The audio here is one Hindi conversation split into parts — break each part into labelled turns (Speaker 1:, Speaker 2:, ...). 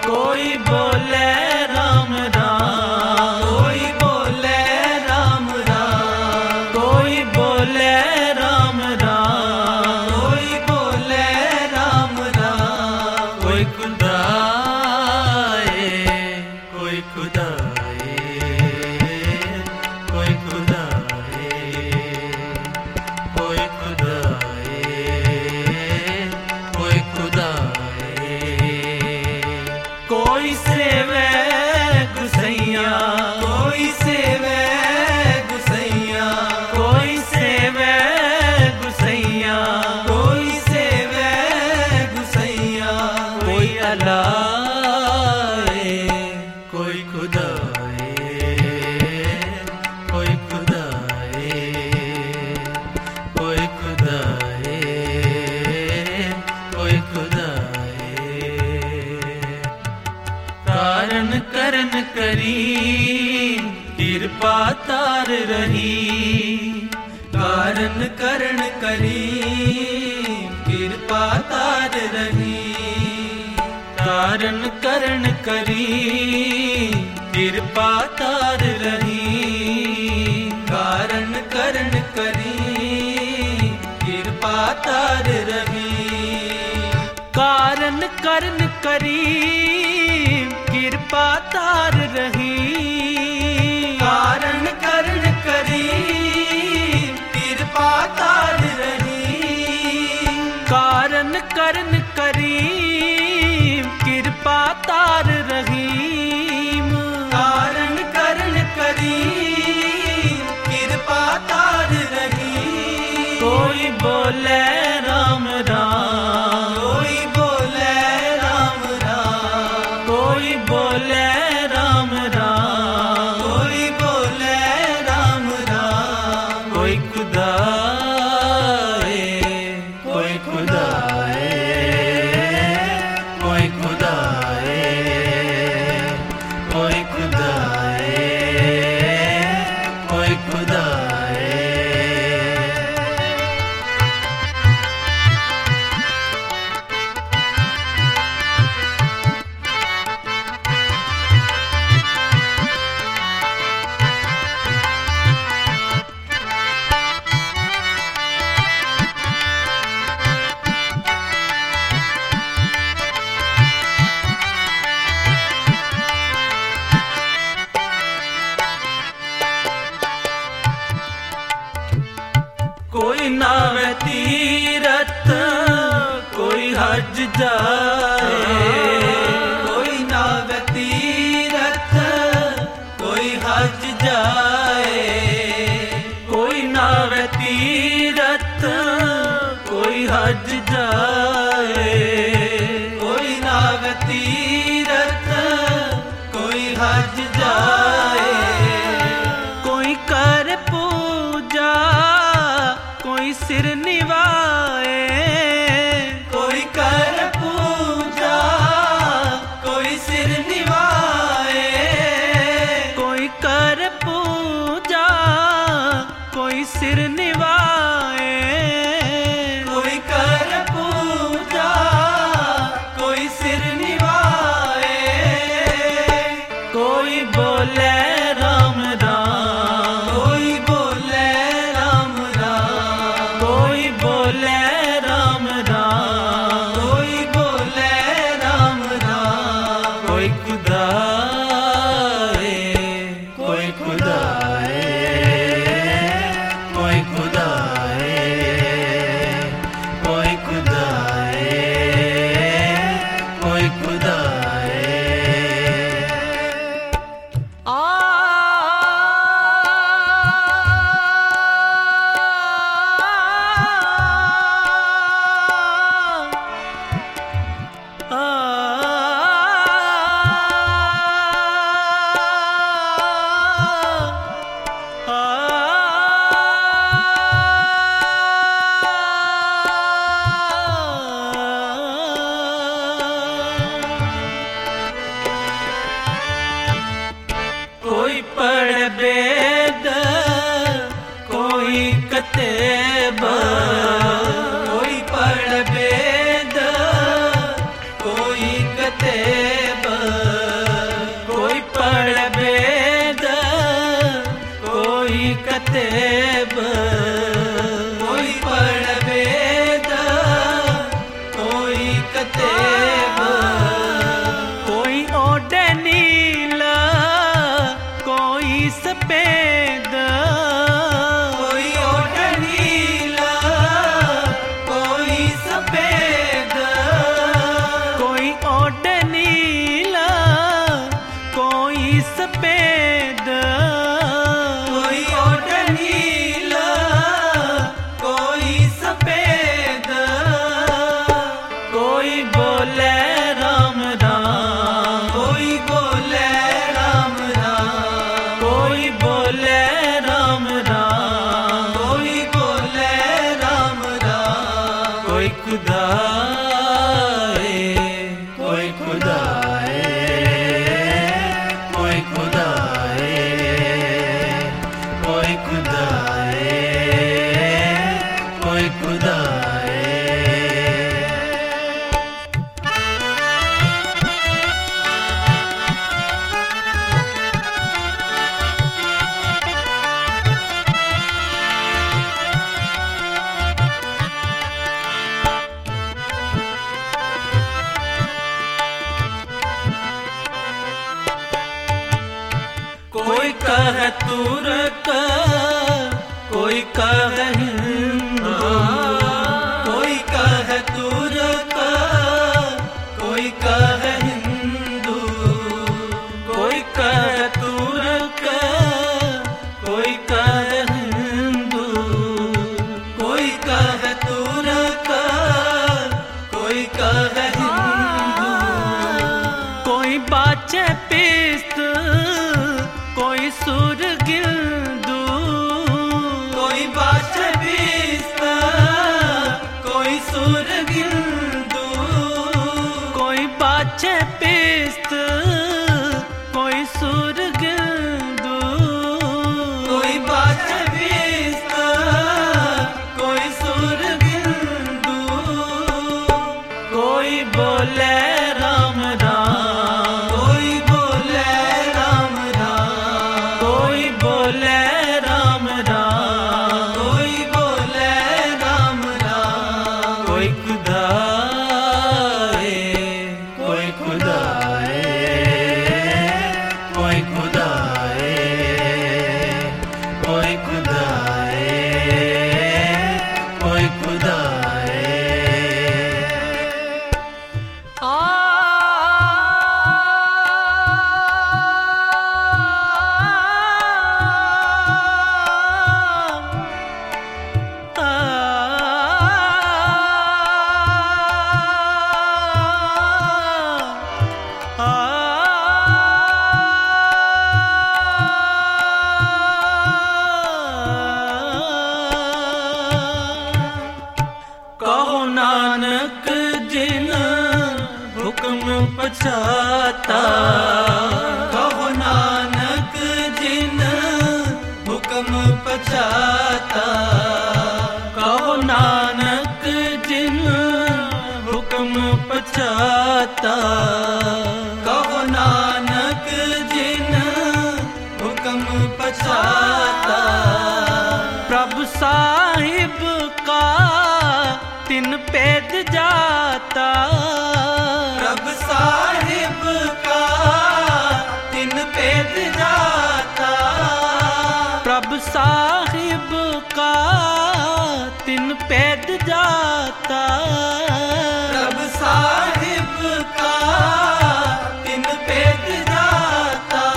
Speaker 1: कोई बोले राम राम,
Speaker 2: कोई बोले राम राम,
Speaker 1: कोई बोले राम राम,
Speaker 2: कोई बोले राम राम।
Speaker 1: कोई खुदाए, कोई खुदाए, कोई खुदाए, कोई खुदाए, कोई खुदाए। कोई सेवे गुसैया,
Speaker 2: कोई सेवे गुसैया,
Speaker 1: कोई सेवे गुसैया,
Speaker 2: कोई सेवे गुसैया।
Speaker 1: कोई अलाए, कोई खुदाए, कोई खुदाए, कोई खुदाए, कोई खुदाए। कारण करन करी कृपा तार रही,
Speaker 2: कारण करण करी कृपा तार रही,
Speaker 1: कारण करण करी कृपा तार रही।
Speaker 2: कारण करण करी कृपा तार रही।
Speaker 1: कारण करण करी कृपा तार रही,
Speaker 2: कारण करण करी कृपा तार रही।
Speaker 1: कारण करण करी कृपा तार रहीम।
Speaker 2: कारण करण करी कृपा तार रही।
Speaker 1: कोई बोले राम राम,
Speaker 2: कोई बोले राम राम,
Speaker 1: कोई बोले राम राम,
Speaker 2: कोई बोले राम राम।
Speaker 1: कोई खुदाए, कोई खुदाए, कोई खुदाए, कोई खुदाए, कोई खुदाए। बोले राम राम,
Speaker 2: कोई बोले राम राम,
Speaker 1: कोई बोले राम राम,
Speaker 2: कोई बोले राम राम।
Speaker 1: कोई खुदा है, कोई खुदा है, कोई खुदा है, कोई खुदा है, कोई खुदा है। कोई कहे तुर्क, कोई कहे हिंदू,
Speaker 2: कोई कहे तुर्क, कोई कहे हिंदू,
Speaker 1: कोई कहे तुर्क, कोई कहे हिंदू,
Speaker 2: कोई कहे तुर्क, कोई कहे हिंदू।
Speaker 1: कोई बाचे पिस्त, कोई सुर गिल्दू,
Speaker 2: कोई बाचे पिस्त, कोई सुर गिल्दू,
Speaker 1: कोई बाचे पिस्त, कोई सुर गिल्दू,
Speaker 2: कोई बाचे पिस्त, कोई सुर गिल्दू।
Speaker 1: कोई बोले राम राम,
Speaker 2: कोई बोले राम राम,
Speaker 1: कोई बोले राम राम,
Speaker 2: कोई बोले राम राम।
Speaker 1: कोई खुदा है, कोई खुदा है, कोई खुदा है, कोई खुदा है, कोई खुदा है। कहो नानक जिन हुक्म पछाता,
Speaker 2: कहो नानक जिन हुक्म पछाता,
Speaker 1: कहो नानक जिन हुक्म पछाता,
Speaker 2: कहो नानक जिन हुक्म पछाता।
Speaker 1: प्रभु साहिब का तिन पेद जाता,
Speaker 2: प्रभु साहिब का तिन पेद जाता,
Speaker 1: प्रभु साहिब का तिन पेद जाता,
Speaker 2: प्रभु साहिब का तिन पेद जाता।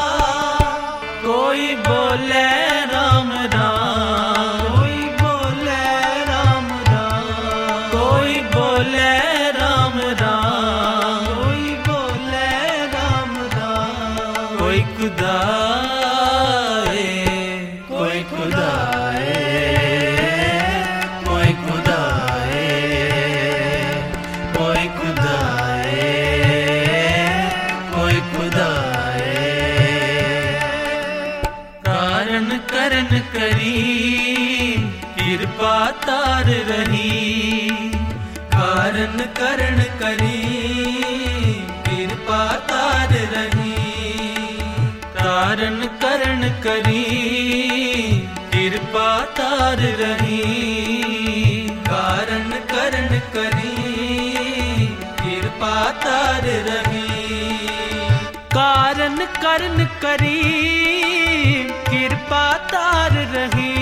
Speaker 1: कोई बोले राम राम,
Speaker 2: कोई बोले राम राम,
Speaker 1: कोई बोले राम राम,
Speaker 2: कोई बोले राम राम।
Speaker 1: कोई खुदा है, कोई खुदा है, कोई खुदा है, कोई खुदा है, कोई खुदा है। कारण करन करीम कृपा तार रही,
Speaker 2: कारण करण करी कृपा तार रही,
Speaker 1: तारन करण करी कृपा तार रही,
Speaker 2: कारण करण करी कृपा तार रही।
Speaker 1: कारण करन करी कृपा तार रही,